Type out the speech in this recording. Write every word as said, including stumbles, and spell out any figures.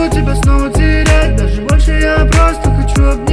тебя снова терять. Даже больше я просто хочу обнять.